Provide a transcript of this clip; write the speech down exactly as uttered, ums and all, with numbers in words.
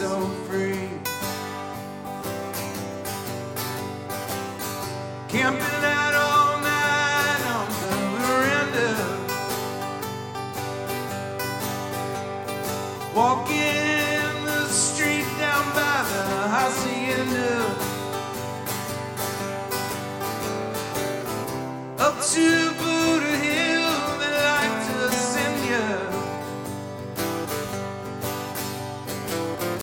so free. Camping out all night on the veranda, walking the street down by the hacienda.